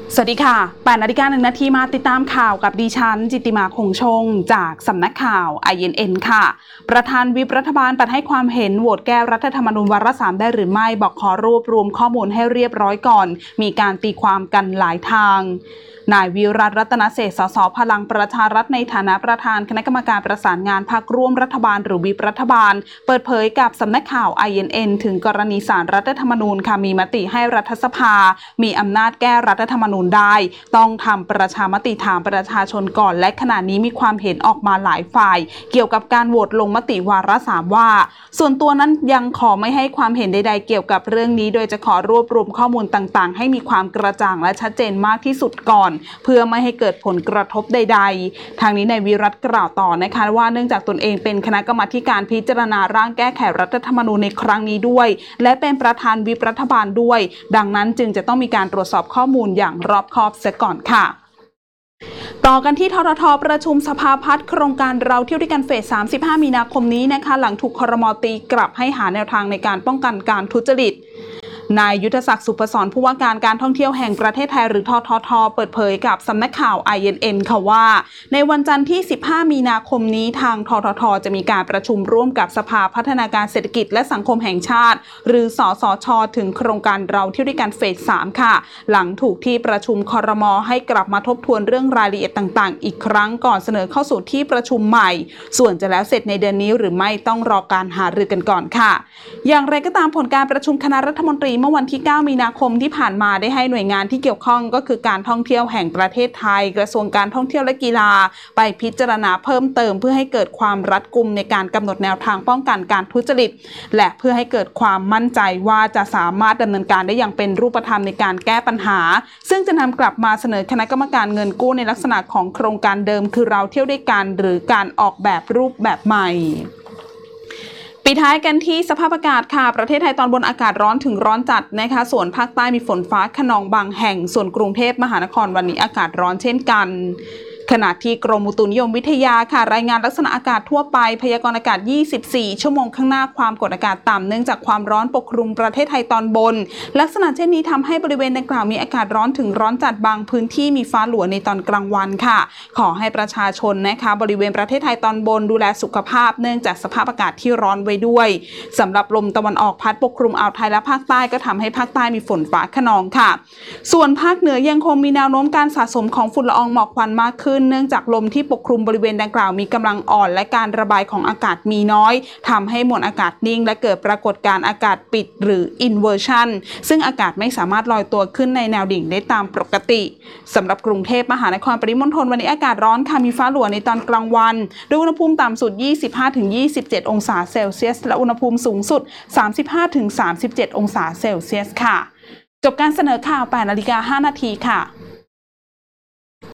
สวัสดีค่ะ8 นาฬิกา 1 นาทีมาติดตามข่าวกับดิฉันจิตติมาคงชงจากสำนักข่าว INN ค่ะประธานวิปรัฐบาลปัดให้ความเห็นโหวตแก้รัฐธรรมนูญวาระ 3ได้หรือไม่บอกขอรวบรวมข้อมูลให้เรียบร้อยก่อนมีการตีความกันหลายทางนายวิรัต รัตนเศรษฐ์ สส พลังประชารัฐในฐานะประธานคณะกรรมการประสานงานพรรคร่วมรัฐบาลหรือวิปรัฐบาลเปิดเผยกับสำนักข่าว INN ถึงกรณีศาลรัฐธรรมนูญค่ะมีมติให้รัฐสภามีอำนาจแก้รัฐธรรมนูญได้ต้องทำประชามติถามประชาชนก่อนและขณะนี้มีความเห็นออกมาหลายฝ่ายเกี่ยวกับการโหวตลงมติวาระ 3ว่าส่วนตัวนั้นยังขอไม่ให้ความเห็นใดๆเกี่ยวกับเรื่องนี้โดยจะขอรวบรวมข้อมูลต่างๆให้มีความกระจ่างและชัดเจนมากที่สุดก่อนเพื่อไม่ให้เกิดผลกระทบใดๆทางนี้นายวิรัตกล่าวต่อนะคะว่าเนื่องจากตนเองเป็นคณะกรรมาการพิจารณาร่างแก้ไขรัฐธรรมนูญในครั้งนี้ด้วยและเป็นประธานวิปรัฐบาลด้วยดังนั้นจึงจะต้องมีการตรวจสอบข้อมูลอย่างรอบคอบเสียก่อนค่ะต่อกันที่ททท.ประชุมสภาพัฒน์โครงการเราเที่ยวด้วยกันเฟส 35 มีนาคมนี้นะคะหลังถูกครม.ตีกลับให้หาแนวทางในการป้องกันการทุจริตนายยุทธศักดิ์สุพศรผู้ว่าการท่องเที่ยวแห่งประเทศไทยหรือททท.เปิดเผยกับสำนักข่าว INN ค่ะว่าในวันจันทร์ที่ 15 มีนาคมนี้ทางททท.จะมีการประชุมร่วมกับสภาพัฒนาการเศรษฐกิจและสังคมแห่งชาติหรือสสช.ถึงโครงการเราเที่ยวด้วยกันเฟส 3 ค่ะหลังถูกที่ประชุมครม.ให้กลับมาทบทวนเรื่องรายละเอียดต่างๆอีกครั้งก่อนเสนอเข้าสู่ที่ประชุมใหม่ส่วนจะแล้วเสร็จในเดือนนี้หรือไม่ต้องรอการหารือกันก่อนค่ะอย่างไรก็ตามผลการประชุมคณะรัฐมนตรีเมื่อวันที่ 9 มีนาคมที่ผ่านมาได้ให้หน่วยงานที่เกี่ยวข้องก็คือการท่องเที่ยวแห่งประเทศไทยกระทรวงการท่องเที่ยวและกีฬาไปพิจารณาเพิ่มเติมเพื่อให้เกิดความรัดกุมในการกำหนดแนวทางป้องกันการทุจริตและเพื่อให้เกิดความมั่นใจว่าจะสามารถดำเนินการได้อย่างเป็นรูปธรรมในการแก้ปัญหาซึ่งจะนำกลับมาเสนอคณะกรรมการเงินกู้ในลักษณะของโครงการเดิมคือเราเที่ยวด้วยกันหรือการออกแบบรูปแบบใหม่ปิดท้ายกันที่สภาพอากาศค่ะประเทศไทยตอนบนอากาศร้อนถึงร้อนจัดนะคะส่วนภาคใต้มีฝนฟ้าคะนองบางแห่งส่วนกรุงเทพมหานครวันนี้อากาศร้อนเช่นกันขณะที่กรมอุตุนิยมวิทยาค่ะรายงานลักษณะอากาศทั่วไปพยากรณ์อากาศ 24 ชั่วโมงข้างหน้าความกดอากาศต่ำเนื่องจากความร้อนปกคลุมประเทศไทยตอนบนลักษณะเช่นนี้ทำให้บริเวณดังกล่าวมีอากาศร้อนถึงร้อนจัดบางพื้นที่มีฟ้าหลัวในตอนกลางวันค่ะขอให้ประชาชนนะคะบริเวณประเทศไทยตอนบนดูแลสุขภาพเนื่องจากสภาพอากาศที่ร้อนไว้ด้วยสำหรับลมตะวันออกพัดปกคลุมอ่าวไทยและภาคใต้ก็ทำให้ภาคใต้มีฝนฟ้าคะนองค่ะส่วนภาคเหนือยังคงมีแนวโน้มการสะสมของฝุ่นละอองหมอกควันมากขึ้นเนื่องจากลมที่ปกคลุมบริเวณดังกล่าวมีกำลังอ่อนและการระบายของอากาศมีน้อยทำให้มวลอากาศนิ่งและเกิดปรากฏการณ์อากาศปิดหรือ inversion ซึ่งอากาศไม่สามารถลอยตัวขึ้นในแนวดิ่งได้ตามปกติสำหรับกรุงเทพมหานครปริมณฑลวันนี้อากาศร้อนค่ะมีฟ้าหลัวในตอนกลางวันโดยอุณหภูมิต่ำสุด 25-27 องศาเซลเซียสและอุณหภูมิสูงสุด 35-37 องศาเซลเซียสค่ะจบการเสนอข่าว 8 นาฬิกา 5 นาทีค่ะ